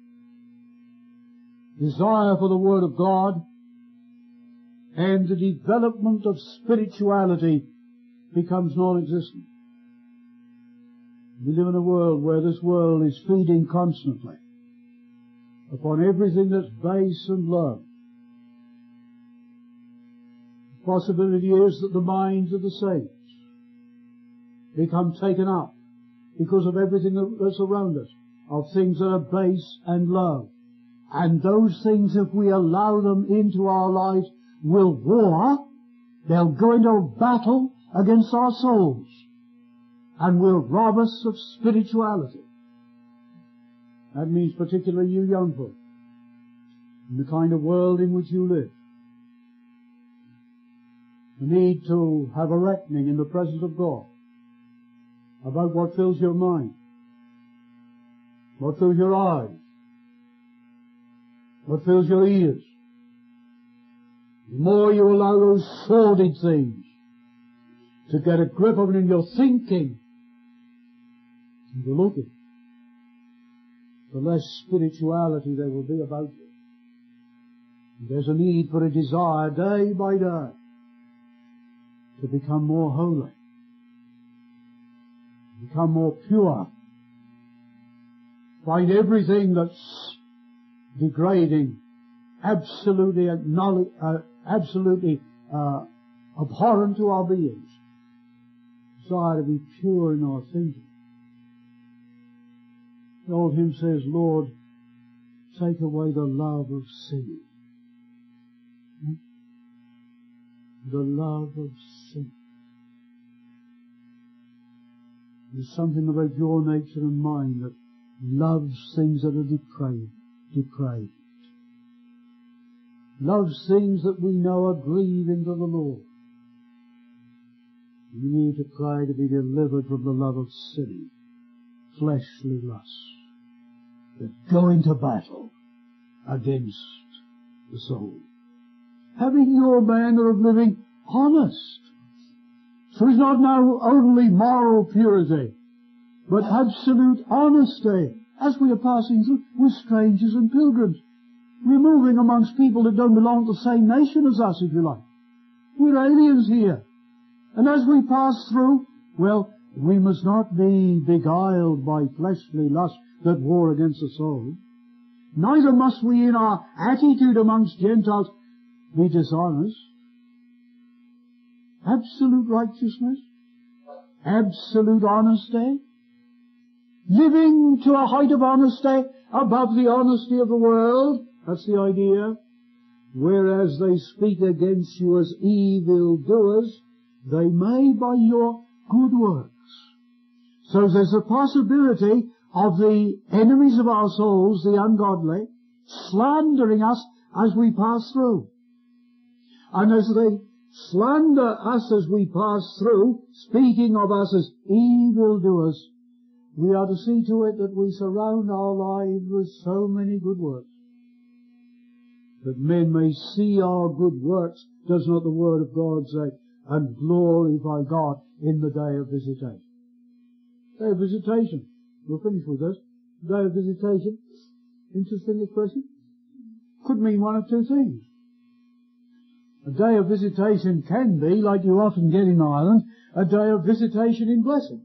desire for the Word of God, and the development of spirituality becomes non-existent. We live in a world where this world is feeding constantly upon everything that's base and low. The possibility is that the minds of the saints become taken up because of everything that's around us, of things that are base and low. And those things, if we allow them into our lives, will war. They'll go into battle against our souls and will rob us of spirituality. That means particularly you young folk, in the kind of world in which you live. You need to have a reckoning in the presence of God about what fills your mind, what fills your eyes, what fills your ears. The more you allow those sordid things to get a grip of it in your thinking and your looking, the less spirituality there will be about you. There's a need for a desire day by day to become more holy, become more pure, find everything that's degrading, absolutely abhorrent to our beings. Desire to be pure in our thinking. The old hymn says, Lord, take away the love of sin. The love of sin. There's something about your nature and mine that loves things that are depraved. Loves things that we know are grieving to the Lord. We need to pray to be delivered from the love of sin, fleshly lusts that go into battle against the soul. Having your manner of living honest. So it's not now only moral purity, but absolute honesty as we are passing through with strangers and pilgrims. We're moving amongst people that don't belong to the same nation as us, if you like. We're aliens here. And as we pass through, well, we must not be beguiled by fleshly lust that war against the soul. Neither must we in our attitude amongst Gentiles be dishonest. Absolute righteousness, absolute honesty, living to a height of honesty above the honesty of the world. That's the idea. Whereas they speak against you as evildoers, they may by your good works. So there's a possibility of the enemies of our souls, the ungodly, slandering us as we pass through. And as they slander us as we pass through, speaking of us as evildoers, we are to see to it that we surround our lives with so many good works, that men may see our good works, does not the Word of God say, and glorify God in the day of visitation. Day of visitation. We'll finish with this. Day of visitation. Interesting expression. Could mean one of two things. A day of visitation can be, like you often get in Ireland, a day of visitation in blessing.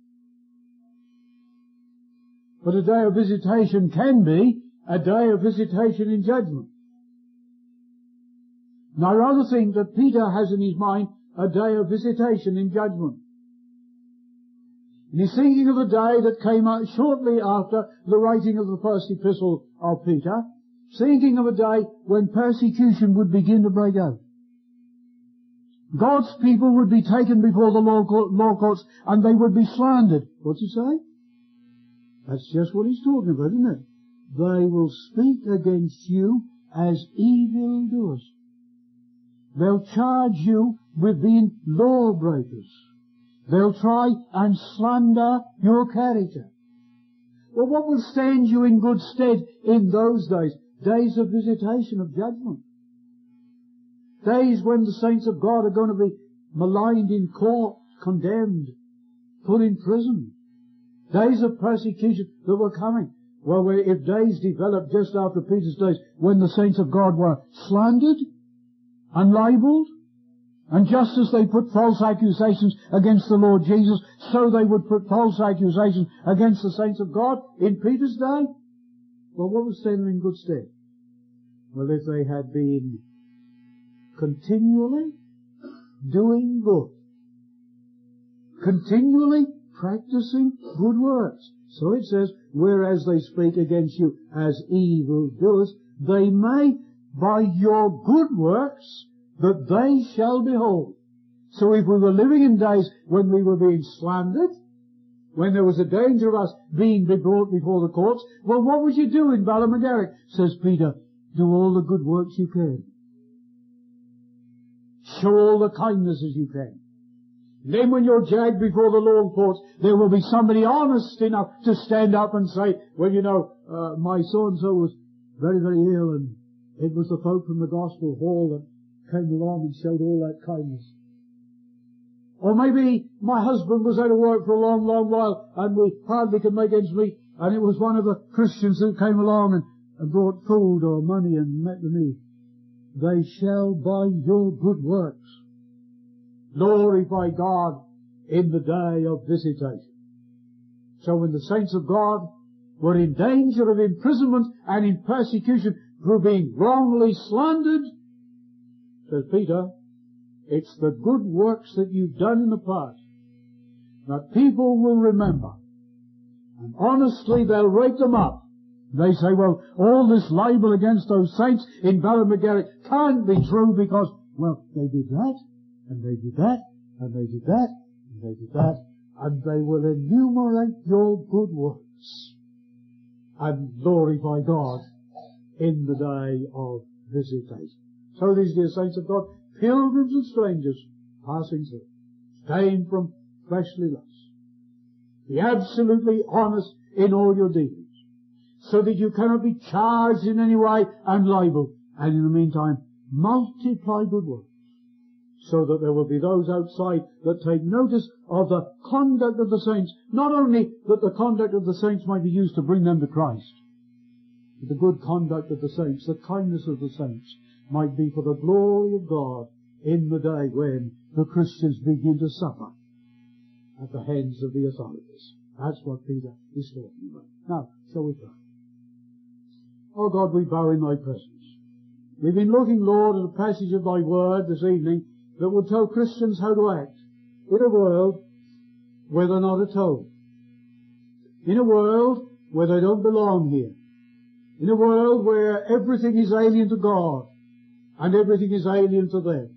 But a day of visitation can be a day of visitation in judgment. And I rather think that Peter has in his mind a day of visitation in judgment. And he's thinking of a day that came out shortly after the writing of the first epistle of Peter, thinking of a day when persecution would begin to break out. God's people would be taken before the law courts and they would be slandered. What's it say? That's just what he's talking about, isn't it? They will speak against you as evildoers. They'll charge you with being lawbreakers. They'll try and slander your character. Well, what will stand you in good stead in those days? Days of visitation, of judgment. Days when the saints of God are going to be maligned in court, condemned, put in prison. Days of persecution that were coming. Well, if days developed just after Peter's days, when the saints of God were slandered and libeled And just as they put false accusations against the Lord Jesus, so they would put false accusations against the saints of God in Peter's day. Well, what would stand them in good stead? Well, if they had been continually doing good, continually practicing good works. So it says, whereas they speak against you as evildoers, they may, by your good works, that they shall behold. So if we were living in days when we were being slandered, when there was a danger of us being brought before the courts, well, what would you do in Ballymagarrick? Says Peter, do all the good works you can. Show all the kindnesses you can. Then when you're dragged before the law courts, there will be somebody honest enough to stand up and say, well, you know, my so-and-so was very, very ill, and it was the folk from the Gospel Hall that came along and showed all that kindness. Or maybe my husband was out of work for a long, long while, and we hardly could make ends meet, and it was one of the Christians who came along and brought food or money and met the need. They shall by your good works glorify God in the day of visitation. So when the saints of God were in danger of imprisonment and in persecution for being wrongly slandered, says Peter, it's the good works that you've done in the past that people will remember. And honestly, they'll rake them up. They say, well, all this libel against those saints in Ballymagarrick can't be true because, well, they did that, and they did that, and they did that, and they did that, and they will enumerate your good works and glorify God in the day of visitation. So these dear saints of God, pilgrims and strangers passing through, abstain from fleshly lusts. Be absolutely honest in all your dealings, so that you cannot be charged in any way and libelled. And in the meantime, multiply good works, so that there will be those outside that take notice of the conduct of the saints, not only that the conduct of the saints might be used to bring them to Christ, but the good conduct of the saints, the kindness of the saints, might be for the glory of God in the day when the Christians begin to suffer at the hands of the authorities. That's what Peter is talking about. Now, shall we pray? Oh God, we bow in Thy presence. We've been looking, Lord, at a passage of Thy Word this evening that will tell Christians how to act in a world where they're not at home, in a world where they don't belong here, in a world where everything is alien to God and everything is alien to them.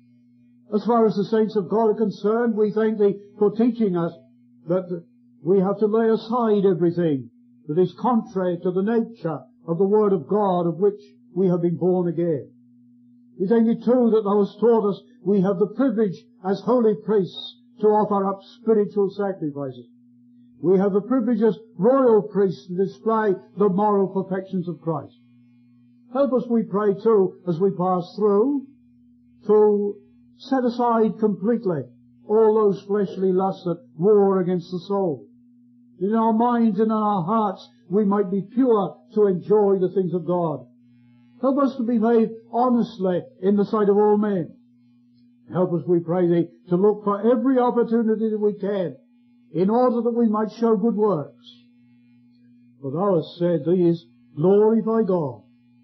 As far as the saints of God are concerned, we thank Thee for teaching us that we have to lay aside everything that is contrary to the nature of the Word of God of which we have been born again. We thank Thee too that Thou hast taught us we have the privilege as holy priests to offer up spiritual sacrifices. We have the privilege as royal priests to display the moral perfections of Christ. Help us, we pray too, as we pass through, to set aside completely all those fleshly lusts that war against the soul. In our minds and in our hearts we might be pure to enjoy the things of God. Help us to behave honestly in the sight of all men. Help us, we pray Thee, to look for every opportunity that we can in order that we might show good works. For Thou hast said these glorify God,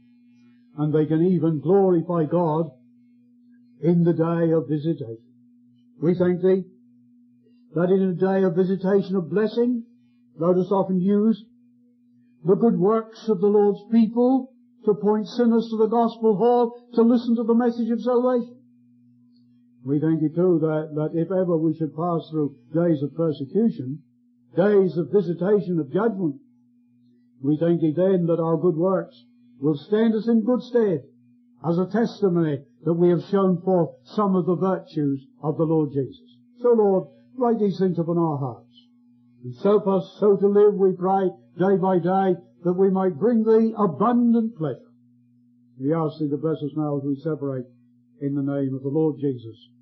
and they can even glorify God in the day of visitation. We thank Thee that in a day of visitation of blessing, Thou dost often use the good works of the Lord's people to point sinners to the Gospel Hall to listen to the message of salvation. We thank Thee too that if ever we should pass through days of persecution, days of visitation of judgment, we thank Thee then that our good works will stand us in good stead as a testimony that we have shown forth some of the virtues of the Lord Jesus. So Lord, write these things upon our hearts, and help us so to live, we pray, day by day, that we might bring Thee abundant pleasure. We ask Thee to bless us now as we separate in the name of the Lord Jesus.